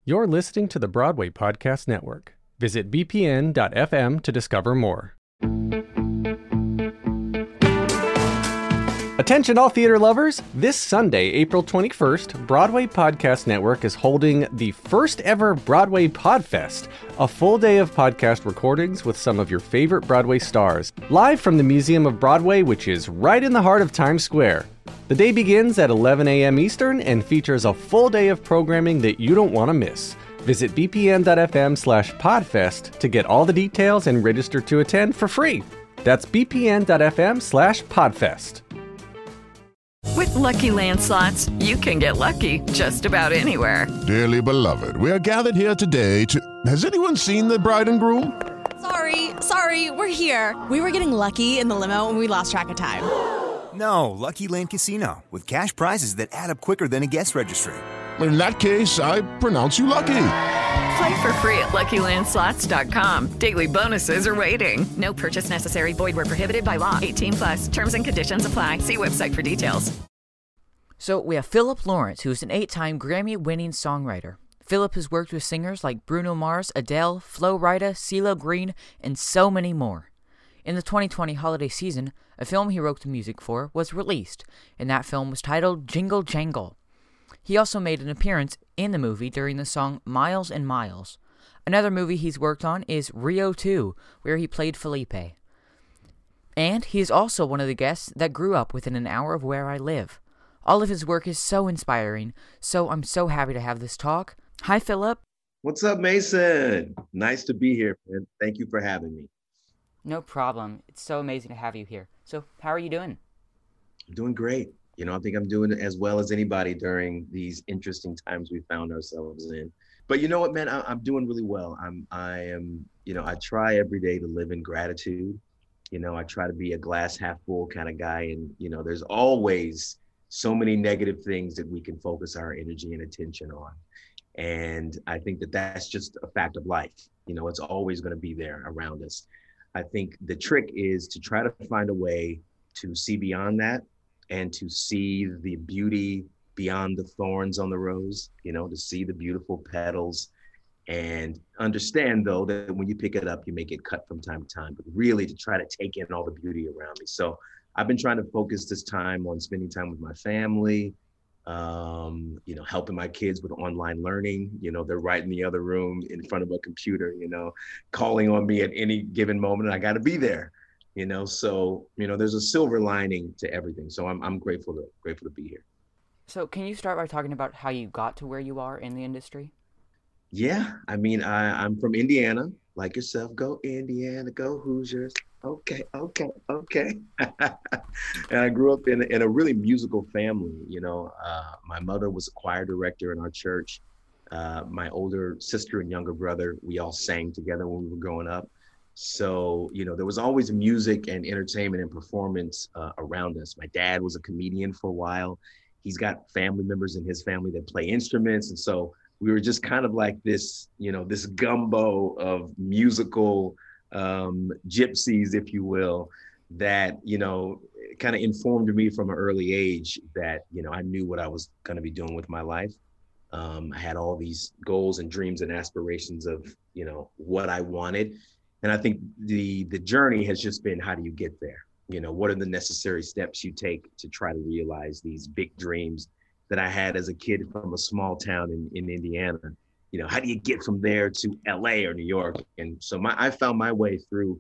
You're listening to the Broadway Podcast Network. Visit bpn.fm to discover more. Attention all theater lovers! This Sunday, April 21st, Broadway Podcast Network is holding the first ever Broadway Podfest, a full day of podcast recordings with some of your favorite Broadway stars, live from the Museum of Broadway, which is right in the heart of Times Square. The day begins at 11 a.m. Eastern and features a full day of programming that you don't want to miss. Visit bpn.fm/podfest to get all the details and register to attend for free. That's bpn.fm/podfest. With Lucky Land Slots, you can get lucky just about anywhere. Dearly beloved, we are gathered here today to... Has anyone seen the bride and groom? Sorry, we're here. We were getting lucky in the limo and we lost track of time. No, Lucky Land Casino, with cash prizes that add up quicker than a guest registry. In that case, I pronounce you lucky. Play for free at LuckyLandSlots.com. Daily bonuses are waiting. No purchase necessary. Void where prohibited by law. 18+. Terms and conditions apply. See website for details. So we have Philip Lawrence, who's an 8-time Grammy-winning songwriter. Philip has worked with singers like Bruno Mars, Adele, Flo Rida, CeeLo Green, and so many more. In the 2020 holiday season, a film he wrote the music for was released, and that film was titled Jingle Jangle. He also made an appearance in the movie during the song Miles and Miles. Another movie he's worked on is Rio 2, where he played Felipe. And he is also one of the guests that grew up within an hour of where I live. All of his work is so inspiring, so I'm so happy to have this talk. Hi, Philip. What's up, Mason? Nice to be here, man. Thank you for having me. No problem. It's so amazing to have you here. So, how are you doing? I'm doing great. I think I'm doing as well as anybody during these interesting times we found ourselves in. But you know what, man? I'm doing really well. I try every day to live in gratitude. I try to be a glass half full kind of guy. And, there's always so many negative things that we can focus our energy and attention on. And I think that that's just a fact of life. It's always going to be there around us. I think the trick is to try to find a way to see beyond that and to see the beauty beyond the thorns on the rose, to see the beautiful petals and understand, though, that when you pick it up, you may get cut from time to time, but really to try to take in all the beauty around me. So I've been trying to focus this time on spending time with my family, helping my kids with online learning. They're right in the other room in front of a computer, calling on me at any given moment. And I got to be there, so, there's a silver lining to everything. So I'm grateful to be here. So can you start by talking about how you got to where you are in the industry? Yeah. I'm from Indiana, like yourself. Go Indiana, go Hoosiers. Okay. And I grew up in a really musical family. My mother was a choir director in our church. My older sister and younger brother, we all sang together when we were growing up. So, there was always music and entertainment and performance around us. My dad was a comedian for a while. He's got family members in his family that play instruments. And so we were just kind of like this, this gumbo of musical gypsies, if you will, that, kind of informed me from an early age that, I knew what I was going to be doing with my life. I had all these goals and dreams and aspirations of, what I wanted. And I think the journey has just been, how do you get there? What are the necessary steps you take to try to realize these big dreams that I had as a kid from a small town in Indiana? How do you get from there to LA or New York? And so I found my way through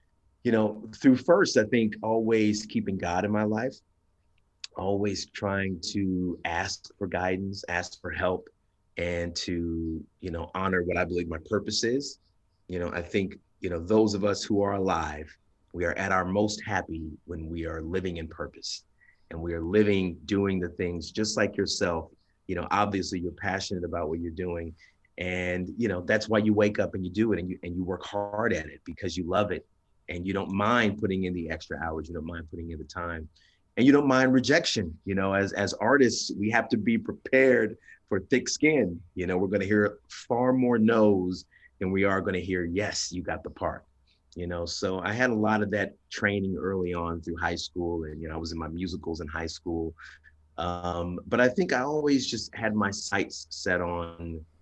first, I think, always keeping God in my life, always trying to ask for guidance, ask for help, and to, honor what I believe my purpose is. I think, those of us who are alive, we are at our most happy when we are living in purpose and we are doing the things just like yourself. Obviously you're passionate about what you're doing. And, that's why you wake up and you do it and you work hard at it because you love it and you don't mind putting in the extra hours. You don't mind putting in the time and you don't mind rejection. As artists, we have to be prepared for thick skin. We're going to hear far more no's than we are going to hear, yes, you got the part. So I had a lot of that training early on through high school. And, I was in my musicals in high school. But I think I always just had my sights set on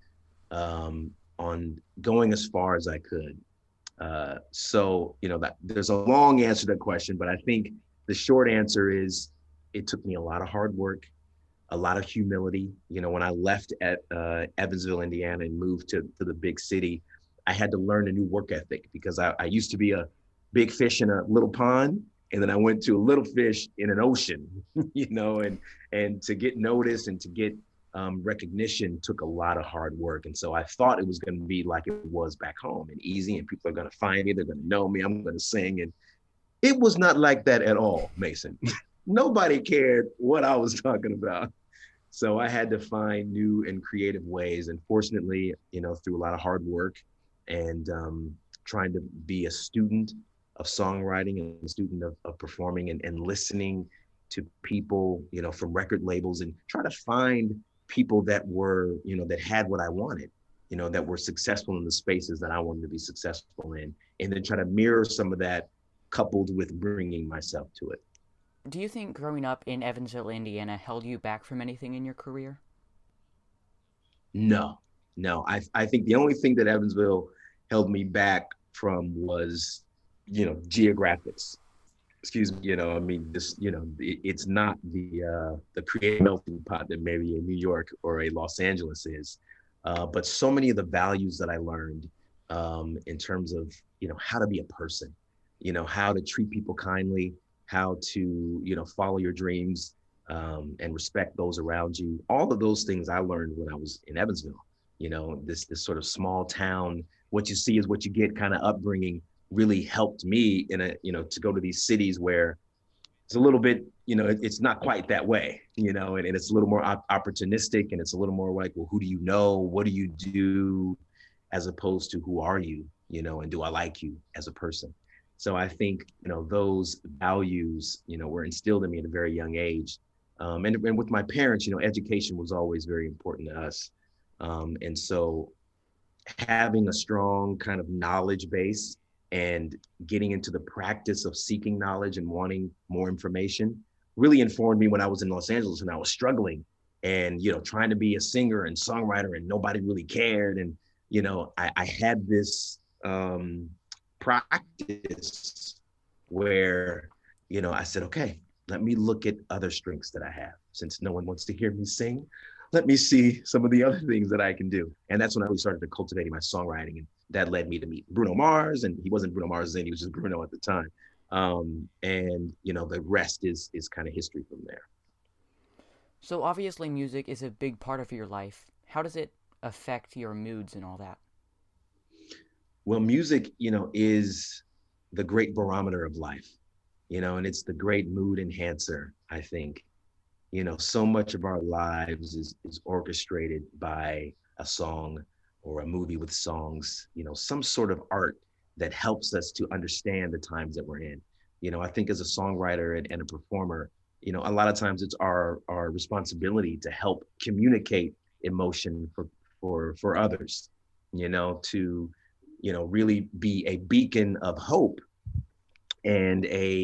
on going as far as I could. So, that there's a long answer to that question, but I think the short answer is it took me a lot of hard work, a lot of humility. When I left at Evansville, Indiana, and moved to the big city, I had to learn a new work ethic because I used to be a big fish in a little pond. And then I went to a little fish in an ocean, and to get noticed and to get recognition took a lot of hard work. And so I thought it was going to be like it was back home and easy, and people are going to find me, they're going to know me, I'm going to sing. And it was not like that at all, Mason. Nobody cared what I was talking about. So I had to find new and creative ways. And fortunately, through a lot of hard work and trying to be a student of songwriting and a student of performing and listening to people, from record labels, and try to find people that were, that had what I wanted, that were successful in the spaces that I wanted to be successful in, and then try to mirror some of that coupled with bringing myself to it. Do you think growing up in Evansville, Indiana held you back from anything in your career? No. I think the only thing that Evansville held me back from was, geographics. Excuse me, it's not the creative melting pot that maybe a New York or a Los Angeles is. But so many of the values that I learned in terms of, how to be a person, how to treat people kindly, how to, follow your dreams and respect those around you. All of those things I learned when I was in Evansville. This sort of small town, what you see is what you get kind of upbringing really helped me to go to these cities where it's a little bit, it's not quite that way, and it's a little more opportunistic, and it's a little more like, well, who do you know? What do you do? As opposed to who are you, and do I like you as a person? So I think, those values, were instilled in me at a very young age. And with my parents, education was always very important to us. And so having a strong kind of knowledge base and getting into the practice of seeking knowledge and wanting more information really informed me when I was in Los Angeles and I was struggling and, trying to be a singer and songwriter, and nobody really cared. And, I had this practice where, I said, okay, let me look at other strengths that I have. Since no one wants to hear me sing, let me see some of the other things that I can do. And that's when I really started to cultivating my songwriting. And that led me to meet Bruno Mars. And he wasn't Bruno Mars then, he was just Bruno at the time. And, the rest is kind of history from there. So obviously music is a big part of your life. How does it affect your moods and all that? Well, music, is the great barometer of life, and it's the great mood enhancer, I think. So much of our lives is orchestrated by a song or a movie with songs, some sort of art that helps us to understand the times that we're in. I think as a songwriter and a performer, a lot of times it's our responsibility to help communicate emotion for others, to, really be a beacon of hope and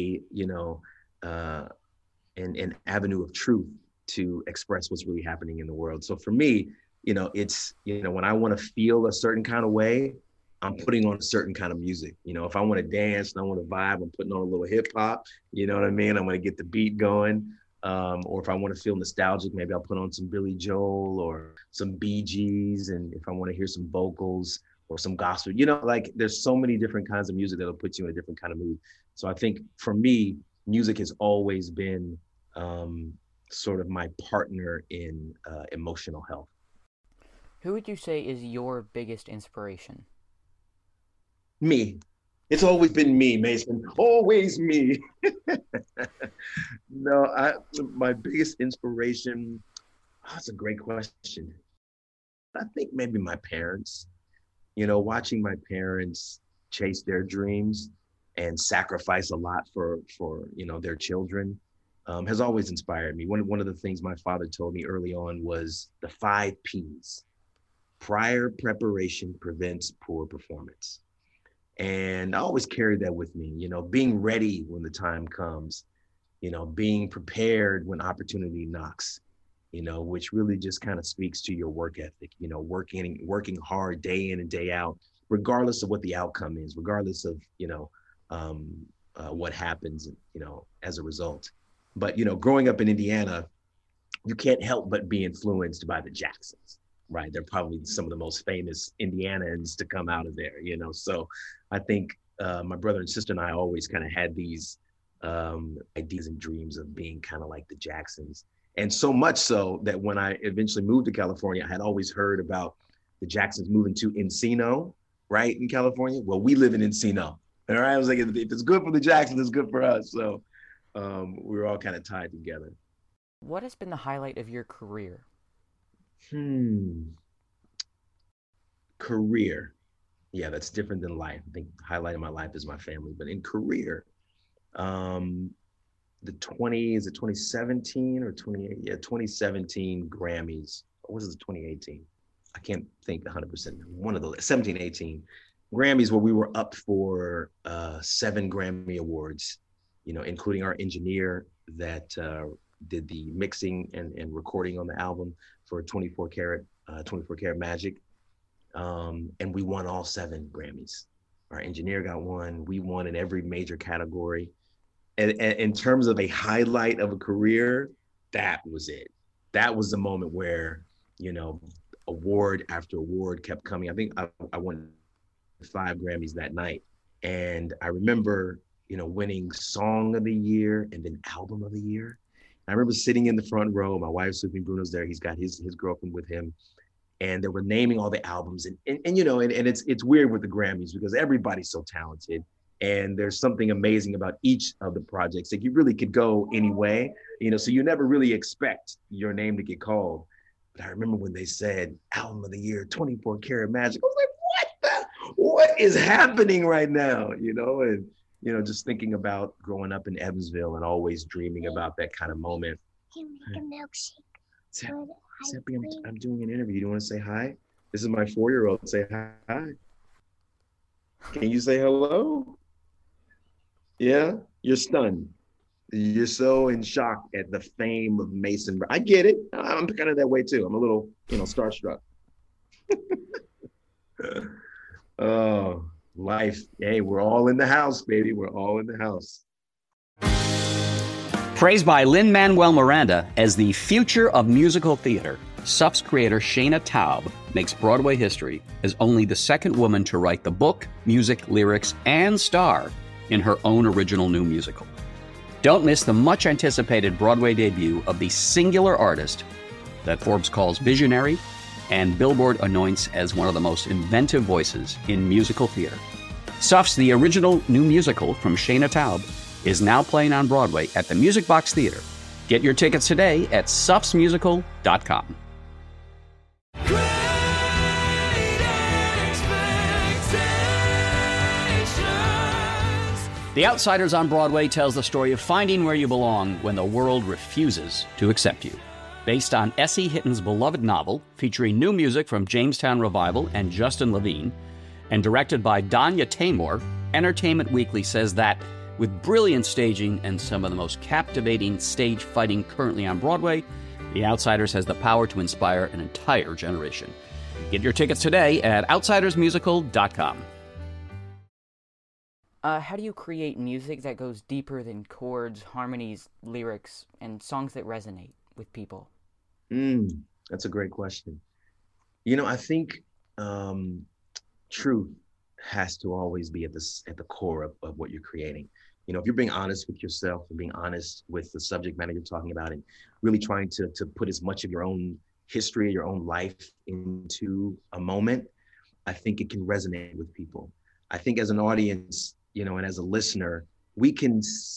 an avenue of truth to express what's really happening in the world. So for me, it's, when I want to feel a certain kind of way, I'm putting on a certain kind of music. If I want to dance and I want to vibe, I'm putting on a little hip hop, you know what I mean? I'm going to get the beat going. Or if I want to feel nostalgic, maybe I'll put on some Billy Joel or some Bee Gees. And if I want to hear some vocals or some gospel, there's so many different kinds of music that'll put you in a different kind of mood. So I think for me, music has always been sort of my partner in emotional health. Who would you say is your biggest inspiration? Me. It's always been me, Mason. Always me. No, my biggest inspiration, that's a great question. I think maybe my parents, watching my parents chase their dreams and sacrifice a lot for their children has always inspired me. One of the things my father told me early on was the 5 Ps. Prior preparation prevents poor performance. And I always carry that with me, being ready when the time comes, being prepared when opportunity knocks, which really just kind of speaks to your work ethic, working hard day in and day out, regardless of what the outcome is, regardless of, what happens, as a result. But, growing up in Indiana, you can't help but be influenced by the Jacksons, right? They're probably some of the most famous Indianans to come out of there, So I think my brother and sister and I always kind of had these ideas and dreams of being kind of like the Jacksons. And so much so that when I eventually moved to California, I had always heard about the Jacksons moving to Encino, right, in California. Well, we live in Encino. All right, I was like, if it's good for the Jacksons, it's good for us. So we were all kind of tied together. What has been the highlight of your career? Career. Yeah, that's different than life. I think the highlight of my life is my family. But in career, is it 2017 or 28? Yeah, 2017 Grammys. Or was it 2018? I can't think 100%. One of those, 17, 18 Grammys, where we were up for 7 Grammy Awards, including our engineer that did the mixing and recording on the album for 24 Karat Magic. And we won all 7 Grammys. Our engineer got one. We won in every major category. And in terms of a highlight of a career, that was it. That was the moment where, award after award kept coming. I think I won 5 Grammys that night. And I remember, winning Song of the Year and then Album of the Year. I remember sitting in the front row. My wife, Sophie Bruno's there. He's got his girlfriend with him. And they were naming all the albums. And it's weird with the Grammys because everybody's so talented. And there's something amazing about each of the projects. Like you really could go any way, so you never really expect your name to get called. But I remember when they said Album of the Year, 24 Karat Magic. I was like, what is happening right now? And, just thinking about growing up in Evansville and always dreaming about that kind of moment. Can you make a milkshake? Seppi, I'm doing an interview. You don't want to say hi? This is my 4-year-old. Say hi. Can you say hello? Yeah, you're stunned. You're so in shock at the fame of Mason. I get it. I'm kind of that way too. I'm a little, starstruck. Oh, life. Hey, we're all in the house, baby. We're all in the house. Praised by Lin-Manuel Miranda as the future of musical theater, SUF's creator Shana Taub makes Broadway history as only the second woman to write the book, music, lyrics, and star in her own original new musical. Don't miss the much-anticipated Broadway debut of the singular artist that Forbes calls visionary and Billboard anoints as one of the most inventive voices in musical theater. SUF's The Original New Musical from Shana Taub is now playing on Broadway at the Music Box Theater. Get your tickets today at sufsmusical.com. The Outsiders on Broadway tells the story of finding where you belong when the world refuses to accept you. Based on S.E. Hitton's beloved novel, featuring new music from Jamestown Revival and Justin Levine, and directed by Danya Taymor, Entertainment Weekly says that, with brilliant staging and some of the most captivating stage fighting currently on Broadway, The Outsiders has the power to inspire an entire generation. Get your tickets today at outsidersmusical.com. How do you create music that goes deeper than chords, harmonies, lyrics, and songs that resonate with people? That's a great question. I think truth has to always be at the core of what you're creating. If you're being honest with yourself and being honest with the subject matter you're talking about and really trying to put as much of your own history, your own life into a moment, I think it can resonate with people. I think as an audience, and as a listener, we can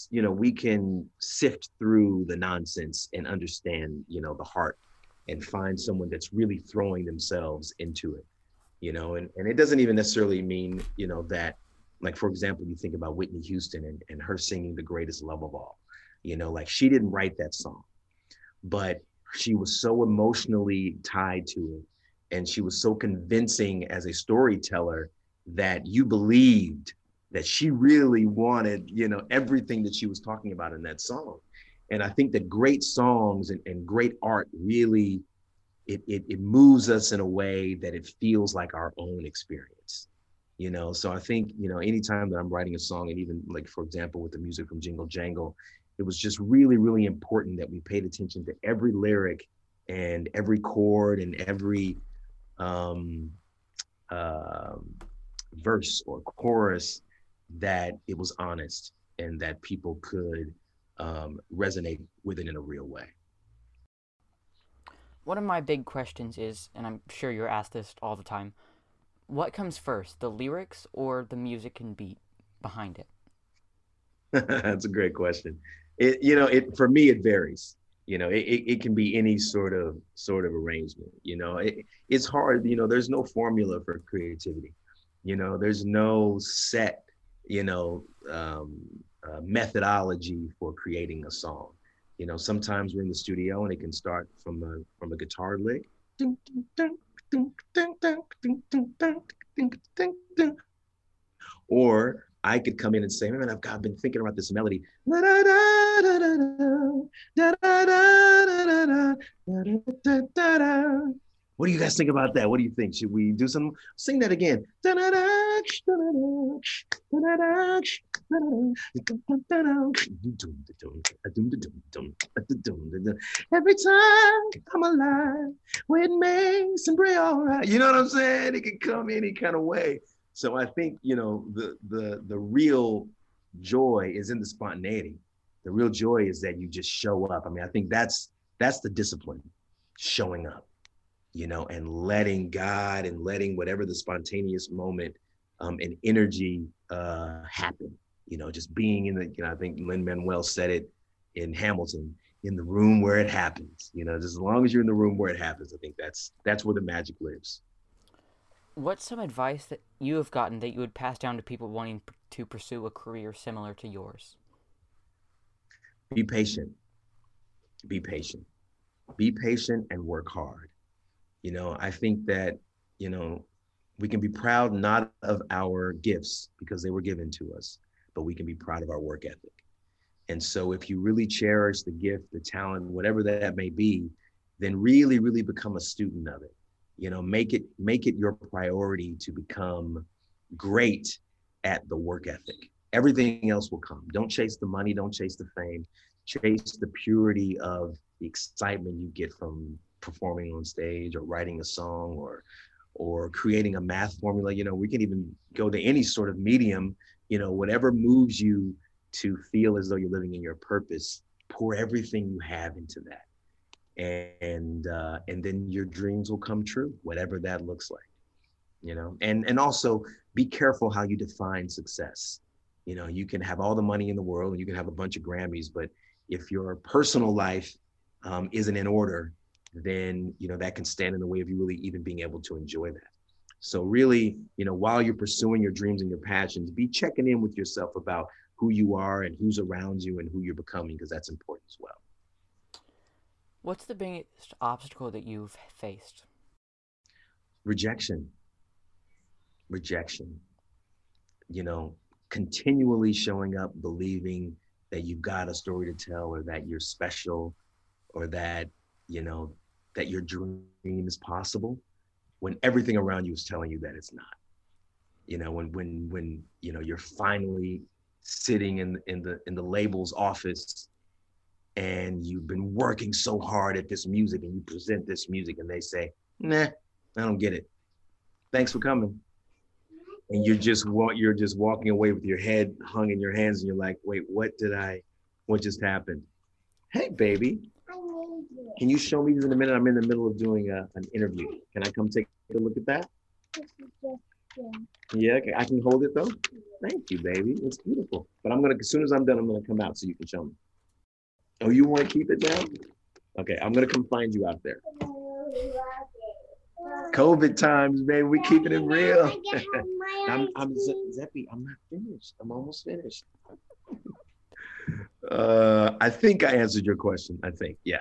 sift through the nonsense and understand, the heart and find someone that's really throwing themselves into it, and it doesn't even necessarily mean, that, like, for example, you think about Whitney Houston and her singing The Greatest Love of All, like she didn't write that song, but she was so emotionally tied to it. And she was so convincing as a storyteller that you believed that she really wanted, everything that she was talking about in that song. And I think that great songs and great art really, it moves us in a way that it feels like our own experience, you know? So I think, you know, anytime that I'm writing a song, and even like, for example, with the music from Jingle Jangle, it was just really, really important that we paid attention to every lyric and every chord and every verse or chorus, that it was honest and that people could resonate with it in a real way. One of my big questions is, and I'm sure you're asked this all the time, what comes first, the lyrics or the music and beat behind it? That's a great question. For me, it varies. You know, it can be any sort of arrangement. You know, it's hard. You know, there's no formula for creativity. You know, there's no set, methodology for creating a song. You know, sometimes we're in the studio and it can start from a guitar lick. Or I could come in and say, man, I've been thinking about this melody. What do you guys think about that? What do you think? Should we do some? Sing that again. Every time I'm alive, with Mason Bray, all right. You know what I'm saying? It can come any kind of way. So I think, you know, the real joy is in the spontaneity. The real joy is that you just show up. I mean, I think that's the discipline, showing up, you know, and letting God and letting whatever the spontaneous moment and energy happen. You know, just being in the, you know, I think Lin-Manuel said it in Hamilton, in the room where it happens. You know, just as long as you're in the room where it happens, I think that's where the magic lives. What's some advice that you have gotten that you would pass down to people wanting to pursue a career similar to yours? Be patient. Be patient. Be patient and work hard. You know, I think that, you know, we can be proud not of our gifts because they were given to us, but we can be proud of our work ethic. And so if you really cherish the gift, the talent, whatever that may be, then really, really become a student of it. You know, make it your priority to become great at the work ethic. Everything else will come. Don't chase the money, don't chase the fame, chase the purity of the excitement you get from performing on stage or writing a song or creating a math formula. You know, we can even go to any sort of medium, you know, whatever moves you to feel as though you're living in your purpose, pour everything you have into that. And then your dreams will come true, whatever that looks like, you know. And also be careful how you define success. You know, you can have all the money in the world and you can have a bunch of Grammys, but if your personal life isn't in order, then, you know, that can stand in the way of you really even being able to enjoy that. So really, you know, while you're pursuing your dreams and your passions, be checking in with yourself about who you are and who's around you and who you're becoming, because that's important as well. What's the biggest obstacle that you've faced? Rejection. You know, continually showing up, believing that you've got a story to tell, or that you're special, or that, you know, that your dream is possible, when everything around you is telling you that it's not. You know, when you know, you're finally sitting in the label's office and you've been working so hard at this music and you present this music and they say, nah, I don't get it. Thanks for coming. And you're just walking away with your head hung in your hands and you're like, wait, what just happened? Hey, baby, can you show me this in a minute? I'm in the middle of doing an interview. Can I come take a look at that? Yeah, I can hold it though. Thank you, baby. It's beautiful. But as soon as I'm done, I'm gonna come out so you can show me. Oh, you want to keep it down? Okay, I'm gonna come find you out there. COVID times, baby, we keeping it real. Zeppy, I'm not finished. I'm almost finished. I think I answered your question. I think, yeah.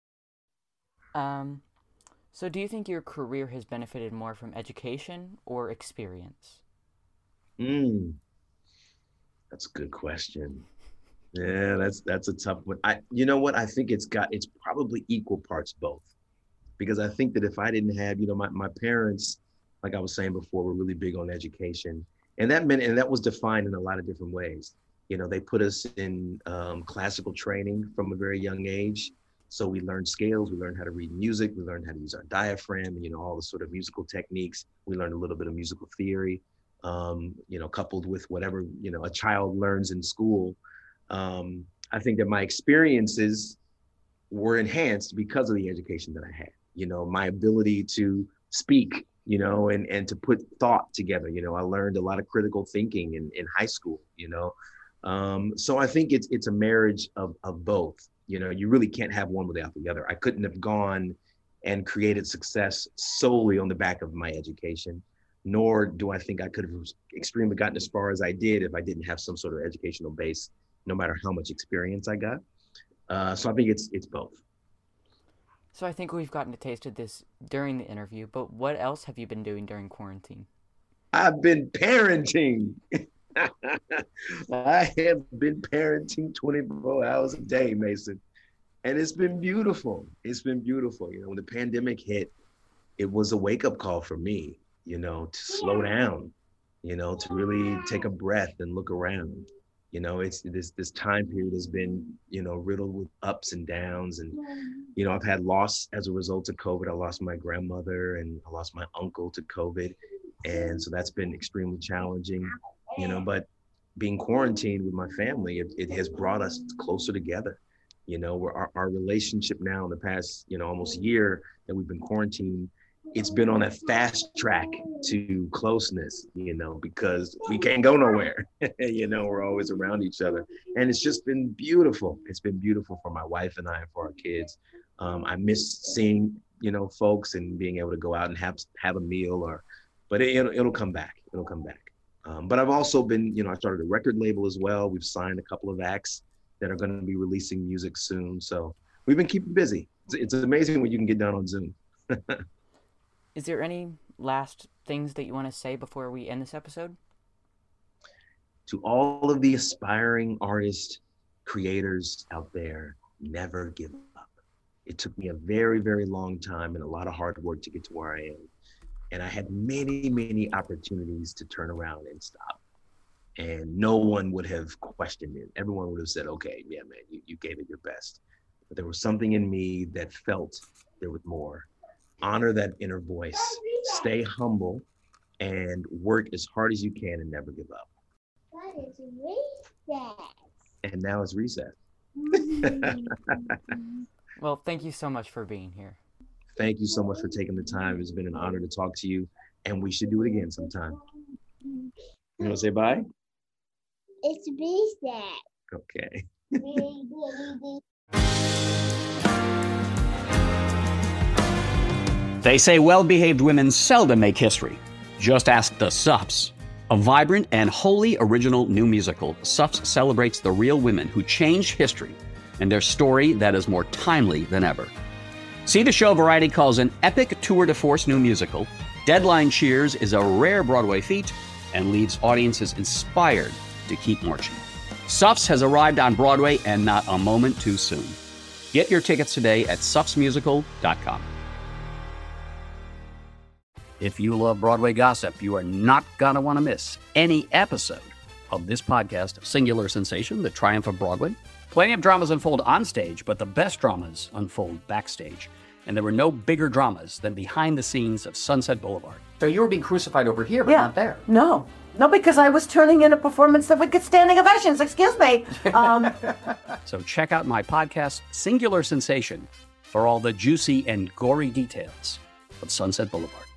So do you think your career has benefited more from education or experience? That's a good question. Yeah, that's a tough one. You know what? I think it's probably equal parts both, because I think that if I didn't have, my parents, like I was saying before, were really big on education, and that was defined in a lot of different ways. They put us in classical training from a very young age, so we learned scales, we learned how to read music, we learned how to use our diaphragm, all the sort of musical techniques. We learned a little bit of musical theory, coupled with whatever a child learns in school. I think that my experiences were enhanced because of the education that I had. My ability to speak, and to put thought together. I learned a lot of critical thinking in high school. So I think it's a marriage of both. You really can't have one without the other. I couldn't have gone and created success solely on the back of my education, nor do I think I could have extremely gotten as far as I did if I didn't have some sort of educational base, no matter how much experience I got. So I think it's both. So I think we've gotten a taste of this during the interview, but what else have you been doing during quarantine? I've been parenting. I have been parenting 24 hours a day, Mason. And it's been beautiful. It's been beautiful. When the pandemic hit, it was a wake-up call for me, to slow down, to really take a breath and look around. It's this time period has been, riddled with ups and downs. And, I've had loss as a result of COVID. I lost my grandmother and I lost my uncle to COVID. And so that's been extremely challenging, but being quarantined with my family, it has brought us closer together. Where our relationship now in the past, almost year that we've been quarantined, it's been on a fast track to closeness, because we can't go nowhere. We're always around each other. And it's just been beautiful. It's been beautiful for my wife and I and for our kids. I miss seeing, folks and being able to go out and have a meal but it'll come back. It'll come back. But I've also been, I started a record label as well. We've signed a couple of acts that are going to be releasing music soon. So we've been keeping busy. It's amazing what you can get done on Zoom. Is there any last things that you want to say before we end this episode? To all of the aspiring artists, creators out there, never give up. It took me a very, very long time and a lot of hard work to get to where I am. And I had many, many opportunities to turn around and stop. And no one would have questioned it. Everyone would have said, okay, yeah, man, you gave it your best. But there was something in me that felt there was more. Honor that inner voice, stay humble, and work as hard as you can and never give up. That is recess. And now it's recess. Well, thank you so much for being here. Thank you so much for taking the time. It's been an honor to talk to you, and we should do it again sometime. You want to say bye? It's recess. Okay. They say well-behaved women seldom make history. Just ask the Sups. A vibrant and wholly original new musical, Sups celebrates the real women who changed history and their story that is more timely than ever. See the show Variety calls an epic tour de force new musical. Deadline cheers is a rare Broadway feat and leaves audiences inspired to keep marching. Sups has arrived on Broadway and not a moment too soon. Get your tickets today at supsmusical.com. If you love Broadway gossip, you are not going to want to miss any episode of this podcast, Singular Sensation, The Triumph of Broadway. Plenty of dramas unfold on stage, but the best dramas unfold backstage. And there were no bigger dramas than behind the scenes of Sunset Boulevard. So you were being crucified over here, but not there. No, because I was turning in a performance that would get standing ovations. Excuse me. So check out my podcast, Singular Sensation, for all the juicy and gory details of Sunset Boulevard.